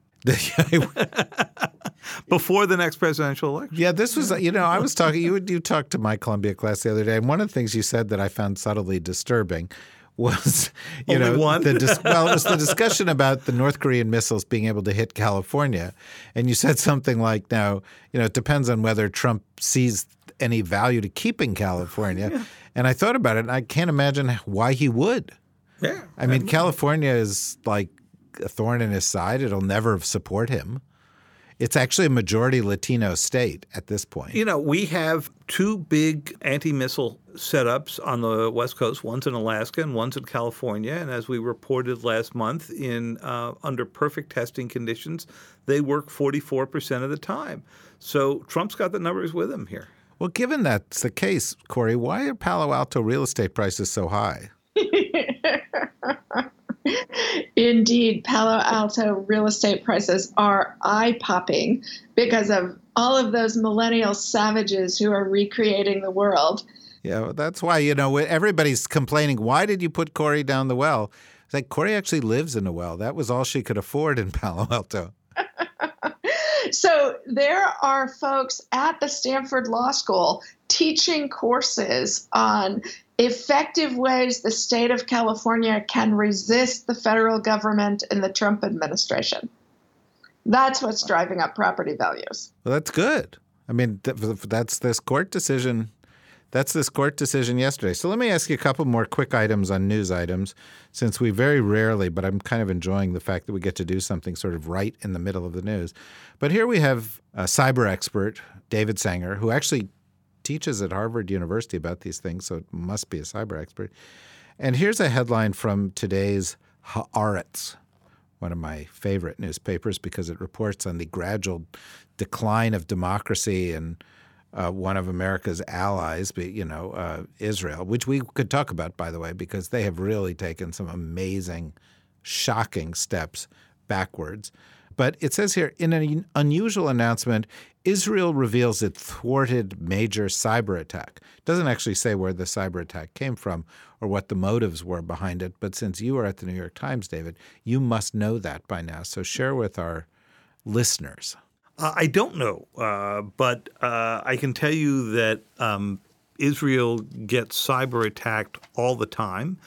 before the next presidential election. yeah, this was, you know, I was talking, you you talked to my Columbia class the other day, and one of the things you said that I found subtly disturbing was, you Only know, one? the dis- well, it was the discussion about the North Korean missiles being able to hit California, and you said something like, "Now, you know, it depends on whether Trump sees any value to keeping California." Yeah. And I thought about it, and I can't imagine why he would. Yeah. I mean, California is like a thorn in his side. It'll never support him. It's actually a majority Latino state at this point. You know, we have two big anti-missile setups on the West Coast. One's in Alaska and one's in California. And as we reported last month, in uh, under perfect testing conditions, they work forty-four percent of the time. So Trump's got the numbers with him here. Well, given that's the case, Corey, why are Palo Alto real estate prices so high? Indeed, Palo Alto real estate prices are eye-popping because of all of those millennial savages who are recreating the world. Yeah, well, that's why, you know, everybody's complaining, why did you put Corey down the well? It's like, Corey actually lives in a well. That was all she could afford in Palo Alto. So there are folks at the Stanford Law School teaching courses on effective ways the state of California can resist the federal government and the Trump administration. That's what's driving up property values. Well, that's good. I mean, th- that's this court decision. That's this court decision yesterday. So let me ask you a couple more quick items on news items, since we very rarely, but I'm kind of enjoying the fact that we get to do something sort of right in the middle of the news. But here we have a cyber expert, David Sanger, who actually teaches at Harvard University about these things, so it must be a cyber expert. And here's a headline from today's Haaretz, one of my favorite newspapers because it reports on the gradual decline of democracy and uh, one of America's allies, you know, uh, Israel, which we could talk about, by the way, because they have really taken some amazing, shocking steps backwards. But it says here, in an unusual announcement, Israel reveals it thwarted major cyber attack. It doesn't actually say where the cyber attack came from or what the motives were behind it. But since you are at the New York Times, David, you must know that by now. So share with our listeners. Uh, I don't know, uh, but uh, I can tell you that um, Israel gets cyber attacked all the time.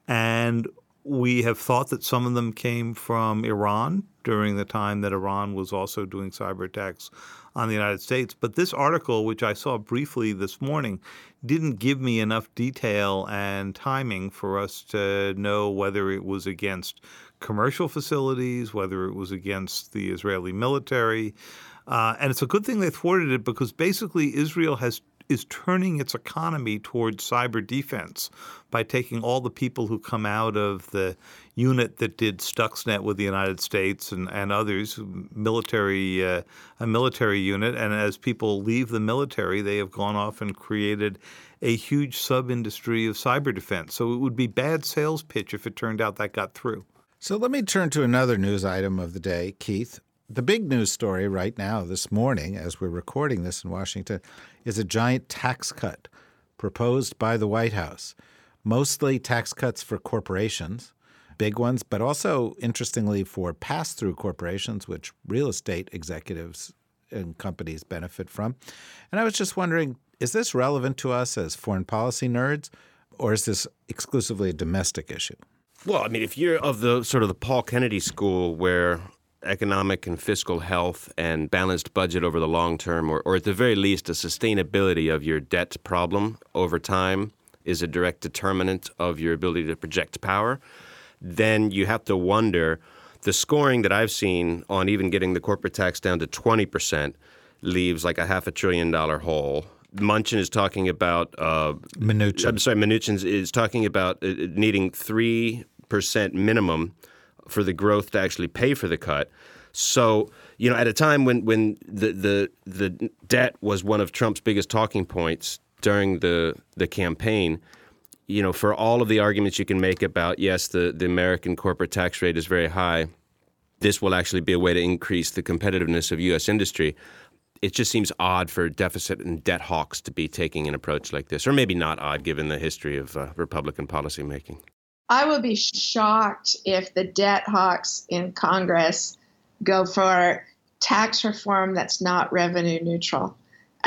And we have thought that some of them came from Iran during the time that Iran was also doing cyber attacks on the United States. But this article, which I saw briefly this morning, didn't give me enough detail and timing for us to know whether it was against commercial facilities, whether it was against the Israeli military. Uh, and it's a good thing they thwarted it because basically Israel has is turning its economy towards cyber defense by taking all the people who come out of the unit that did Stuxnet with the United States and, and others, military uh, a military unit. And as people leave the military, they have gone off and created a huge sub-industry of cyber defense. So it would be bad sales pitch if it turned out that got through. So let me turn to another news item of the day, Keith. The big news story right now, this morning, as we're recording this in Washington, is a giant tax cut proposed by the White House. Mostly tax cuts for corporations, big ones, but also, interestingly, for pass-through corporations, which real estate executives and companies benefit from. And I was just wondering, is this relevant to us as foreign policy nerds, or is this exclusively a domestic issue? Well, I mean, if you're of the sort of the Paul Kennedy school where economic and fiscal health and balanced budget over the long term, or, or at the very least, a sustainability of your debt problem over time is a direct determinant of your ability to project power, then you have to wonder, the scoring that I've seen on even getting the corporate tax down to twenty percent leaves like a half a trillion dollar hole. Mnuchin is talking about uh, – Mnuchin. I'm sorry, Mnuchin is talking about uh, needing three percent minimum for the growth to actually pay for the cut. So, you know, at a time when, when the, the the debt was one of Trump's biggest talking points during the the campaign, you know, for all of the arguments you can make about, yes, the, the American corporate tax rate is very high, this will actually be a way to increase the competitiveness of U S industry. It just seems odd for deficit and debt hawks to be taking an approach like this, or maybe not odd given the history of uh, Republican policymaking. I would be shocked if the debt hawks in Congress go for tax reform that's not revenue neutral.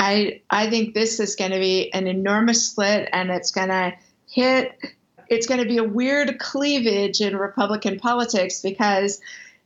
I I think this is going to be an enormous split, and it's going to hit, it's going to be a weird cleavage in Republican politics because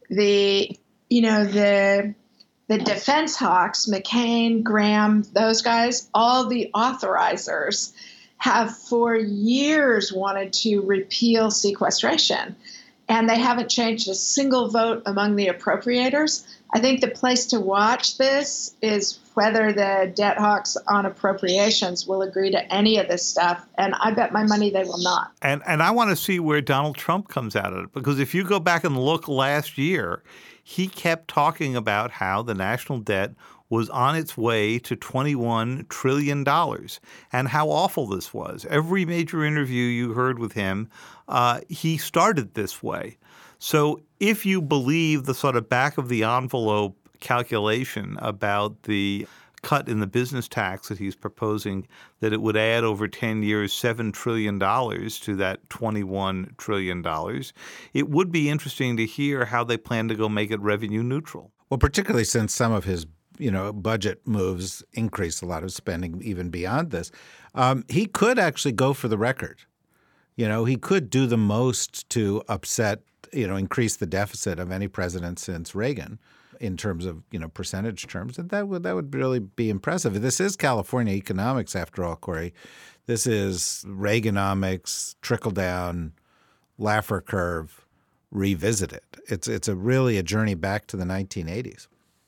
the, you know, the the defense hawks, McCain, Graham, those guys, all the authorizers have for years wanted to repeal sequestration, and they haven't changed a single vote among the appropriators. I think the place to watch this is whether the debt hawks on appropriations will agree to any of this stuff, and I bet my money they will not. And and I want to see where Donald Trump comes out of it, because if you go back and look last year, he kept talking about how the national debt was on its way to twenty-one trillion dollars and how awful this was. Every major interview you heard with him, uh, he started this way. So if you believe the sort of back of the envelope calculation about the cut in the business tax that he's proposing, that it would add over ten years seven trillion dollars to that twenty-one trillion dollars, it would be interesting to hear how they plan to go make it revenue neutral. Well, particularly since some of his you know, budget moves increase a lot of spending even beyond this. Um, he could actually go for the record. You know, he could do the most to upset, you know, increase the deficit of any president since Reagan in terms of, you know, percentage terms. And that would that would really be impressive. This is California economics, after all, Corey. This is Reaganomics, trickle-down, Laffer curve, revisited. It's it's a really a journey back to the nineteen eighties.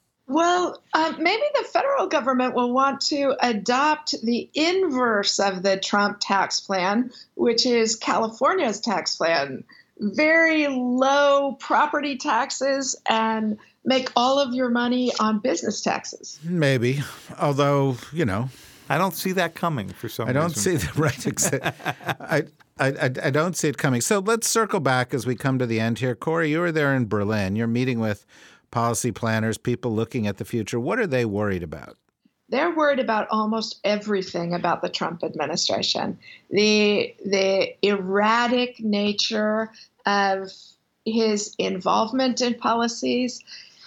Well, uh, maybe the federal government will want to adopt the inverse of the Trump tax plan, which is California's tax plan. Very low property taxes and make all of your money on business taxes. Maybe, although, you know. I don't see that coming for some I don't reason. see the right. I, I, I, I don't see it coming. So let's circle back as we come to the end here. Corey, you were there in Berlin. You're meeting with policy planners, people looking at the future. What are they worried about? They're worried about almost everything about the Trump administration. The the erratic nature of his involvement in policies,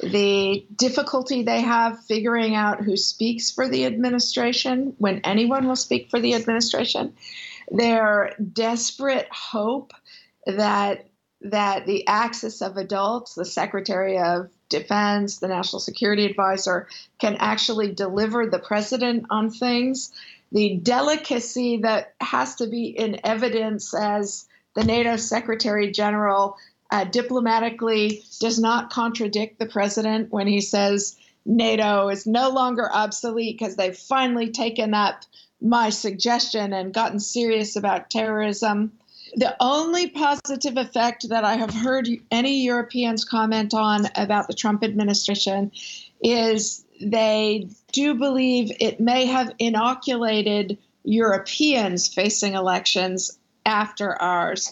the difficulty they have figuring out who speaks for the administration when anyone will speak for the administration, their desperate hope that that the axis of adults, the Secretary of Defense, the National Security Advisor, can actually deliver the president on things, the delicacy that has to be in evidence as the NATO Secretary General uh, diplomatically does not contradict the president when he says NATO is no longer obsolete because they've finally taken up my suggestion and gotten serious about terrorism. The only positive effect that I have heard any Europeans comment on about the Trump administration is they do believe it may have inoculated Europeans facing elections after ours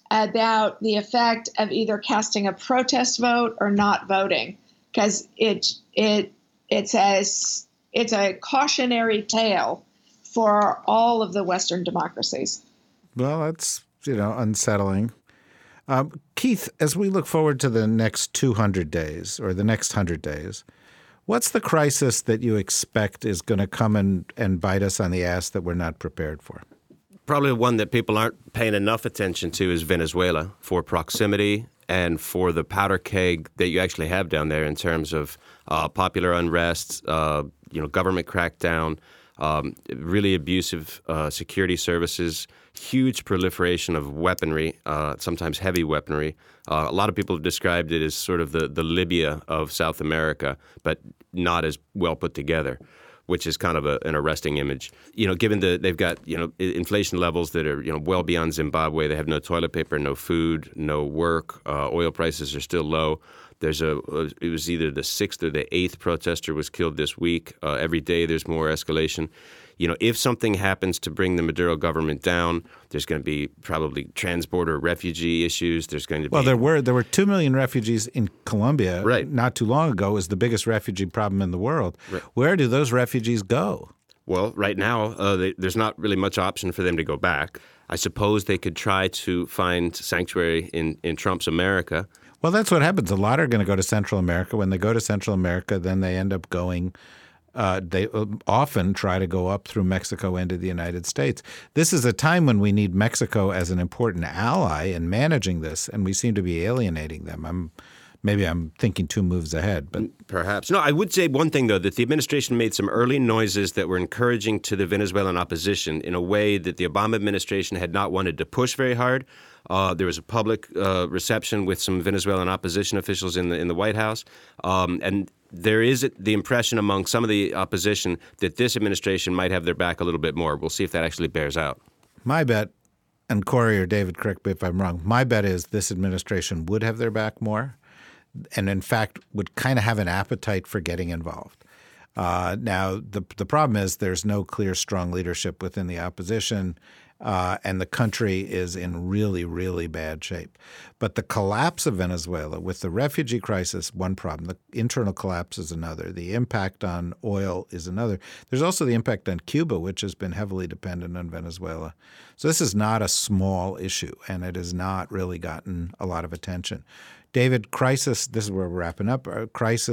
about the effect of either casting a protest vote or not voting, because it it it's a it's a cautionary tale for all of the Western democracies. Well, that's, you know, unsettling. Um, Keith, as we look forward to the next two hundred days or the next one hundred days, what's the crisis that you expect is going to come and, and bite us on the ass that we're not prepared for? Probably one that people aren't paying enough attention to is Venezuela, for proximity and for the powder keg that you actually have down there in terms of uh, popular unrest, uh, you know, government crackdown, um, really abusive uh, security services, huge proliferation of weaponry, uh, sometimes heavy weaponry. Uh, a lot of people have described it as sort of the, the Libya of South America, but not as well put together, which is kind of a, an arresting image. You know, given that they've got, you know, inflation levels that are, you know, well beyond Zimbabwe. They have no toilet paper, no food, no work. Uh, oil prices are still low. There's a, it was either the sixth or the eighth protester was killed this week. Uh, every day there's more escalation. You know, if something happens to bring the Maduro government down, there's going to be probably transborder refugee issues. There's going to be well, there were there were two million refugees in Colombia right. not too long ago. It was the biggest refugee problem in the world. Right. Where do those refugees go? Well, right now uh, they, there's not really much option for them to go back. I suppose they could try to find sanctuary in, in Trump's America. Well, that's what happens. A lot are going to go to Central America. When they go to Central America, then they end up going. Uh, they often try to go up through Mexico into the United States. This is a time when we need Mexico as an important ally in managing this, and we seem to be alienating them. I'm maybe I'm thinking two moves ahead, but perhaps. No, I would say one thing, though, that the administration made some early noises that were encouraging to the Venezuelan opposition in a way that the Obama administration had not wanted to push very hard. Uh, there was a public uh, reception with some Venezuelan opposition officials in the in the White House, um, and there is the impression among some of the opposition that this administration might have their back a little bit more. We'll see if that actually bears out. My bet, and Corey or David, correct me if I'm wrong, my bet is this administration would have their back more, and in fact would kind of have an appetite for getting involved. Uh, now, the the problem is there's no clear, strong leadership within the opposition. Uh, and the country is in really, really bad shape. But the collapse of Venezuela with the refugee crisis, one problem. The internal collapse is another. The impact on oil is another. There's also the impact on Cuba, which has been heavily dependent on Venezuela. So this is not a small issue, and it has not really gotten a lot of attention. David, crisis, this is where we're wrapping up, a crisis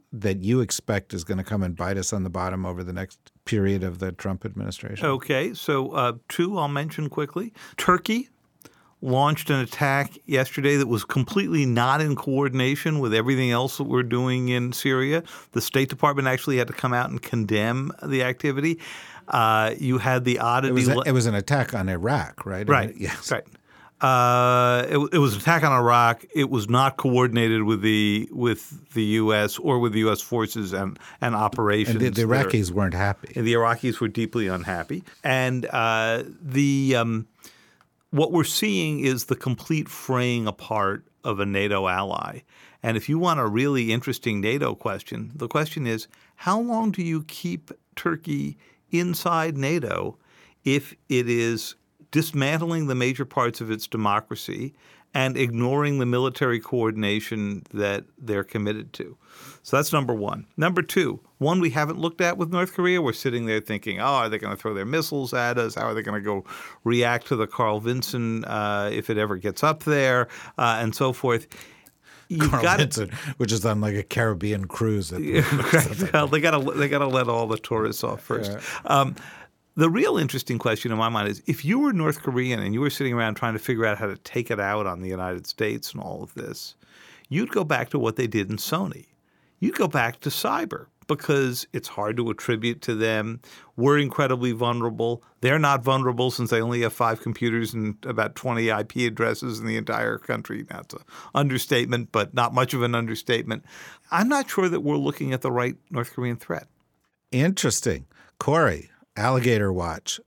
that you expect is going to come and bite us on the bottom over the next period of the Trump administration? Okay, so uh, two I'll mention quickly. Turkey launched an attack yesterday that was completely not in coordination with everything else that we're doing in Syria. The State Department actually had to come out and condemn the activity. Uh, you had the oddity. It was, a, it was an attack on Iraq, right? Right. I mean, yes. Right. Uh, it, it was an attack on Iraq. It was not coordinated with the with the U S or with the U S forces and, and operations. And the, the Iraqis are, weren't happy. The Iraqis were deeply unhappy. And uh, the um, what we're seeing is the complete fraying apart of a NATO ally. And if you want a really interesting NATO question, the question is, how long do you keep Turkey inside NATO if it is dismantling the major parts of its democracy and ignoring the military coordination that they're committed to? So that's number one. Number two, one we haven't looked at with North Korea. We're sitting there thinking, oh, are they going to throw their missiles at us? How are they going to go react to the Carl Vinson uh, if it ever gets up there, uh, and so forth? You've Carl got Vinson, which is on like a Caribbean cruise. At right. Well, they got to they got to let all the tourists off first. Yeah. Um, The real interesting question in my mind is if you were North Korean and you were sitting around trying to figure out how to take it out on the United States and all of this, you'd go back to what they did in Sony. You'd go back to cyber because it's hard to attribute to them. We're incredibly vulnerable. They're not vulnerable since they only have five computers and about twenty I P addresses in the entire country. That's an understatement, but not much of an understatement. I'm not sure that we're looking at the right North Korean threat. Interesting. Corey, Alligator Watch.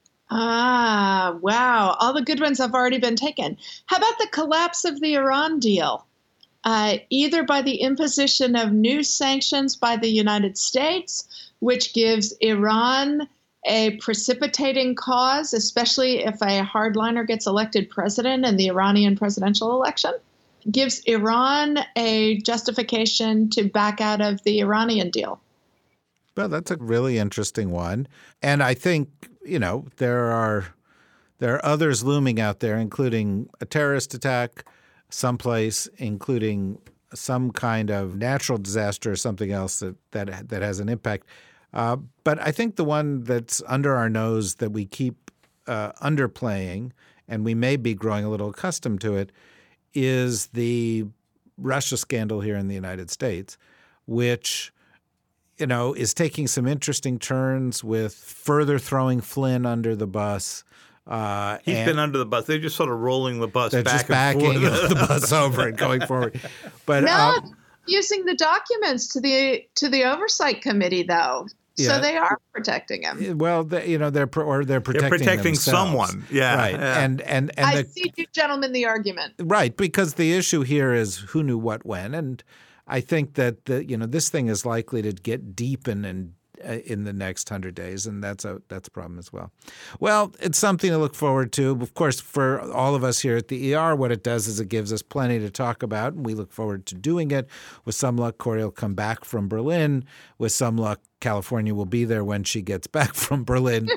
Ah, wow. All the good ones have already been taken. How about the collapse of the Iran deal? Uh, either by the imposition of new sanctions by the United States, which gives Iran a precipitating cause, especially if a hardliner gets elected president in the Iranian presidential election, gives Iran a justification to back out of the Iranian deal. Well, that's a really interesting one. And I think, you know, there are there are others looming out there, including a terrorist attack someplace, including some kind of natural disaster or something else that that, that has an impact. Uh, but I think the one that's under our nose that we keep uh, underplaying, and we may be growing a little accustomed to it, is the Russia scandal here in the United States, which – you know, is taking some interesting turns with further throwing Flynn under the bus. Uh, He's been under the bus. They're just sort of rolling the bus they're back just and backing forth. the bus over and going forward. But no, um, using the documents to the to the oversight committee, though. Yeah. So they are protecting him. Well, they, you know, they're or they're protecting, they're protecting themselves. someone. Yeah, right. Yeah. And and and I the, see you gentlemen the argument. Right, because the issue here is who knew what when, and I think that the, you know, this thing is likely to get deepen and uh, in the next hundred days, and that's a that's a problem as well. Well, it's something to look forward to. Of course, for all of us here at the E R, what it does is it gives us plenty to talk about, and we look forward to doing it. With some luck, Corey will come back from Berlin. With some luck, California will be there when she gets back from Berlin,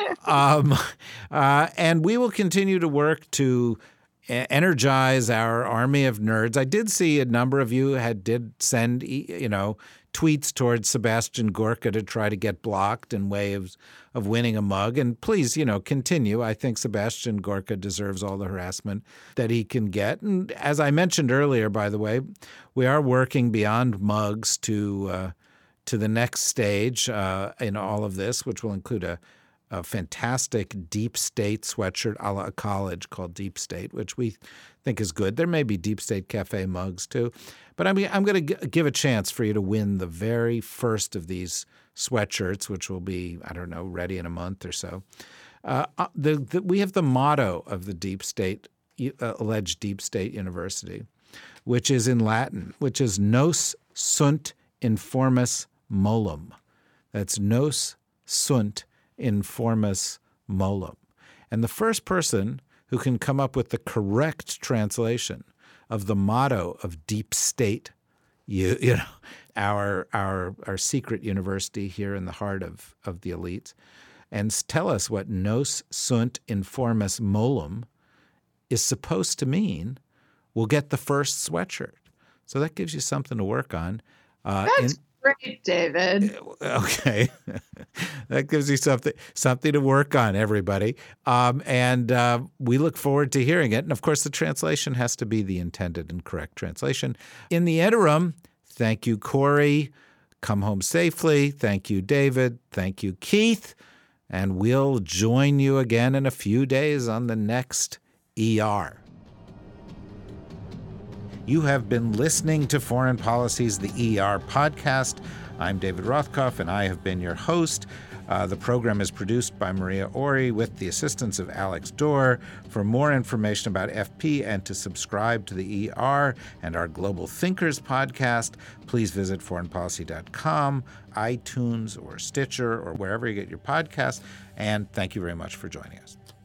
um, uh, and we will continue to work to energize our army of nerds. I did see a number of you had did send, you know, tweets towards Sebastian Gorka to try to get blocked in way of, of winning a mug. And please, you know, continue. I think Sebastian Gorka deserves all the harassment that he can get. And as I mentioned earlier, by the way, we are working beyond mugs to uh, to the next stage uh, in all of this, which will include a a fantastic Deep State sweatshirt a la a college called Deep State, which we think is good. There may be Deep State Cafe mugs too. But I mean, I'm going to g- give a chance for you to win the very first of these sweatshirts, which will be, I don't know, ready in a month or so. Uh, the, the, we have the motto of the Deep State, uh, alleged Deep State University, which is in Latin, which is Nos sunt informis molum. That's Nos sunt informis molum. And the first person who can come up with the correct translation of the motto of Deep State, you, you know, our our our secret university here in the heart of, of the elites, and tell us what Nos sunt informis molum is supposed to mean, will get the first sweatshirt. So that gives you something to work on. Uh, That's in, great, David. Okay. That gives you something something to work on, everybody. Um, and uh, we look forward to hearing it. And, of course, the translation has to be the intended and correct translation. In the interim, thank you, Corey. Come home safely. Thank you, David. Thank you, Keith. And we'll join you again in a few days on the next E R. You have been listening to Foreign Policy's The E R podcast. I'm David Rothkopf, and I have been your host. Uh, the program is produced by Maria Ori with the assistance of Alex Dorr. For more information about F P and to subscribe to the E R and our Global Thinkers podcast, please visit foreign policy dot com, iTunes, or Stitcher, or wherever you get your podcasts. And thank you very much for joining us.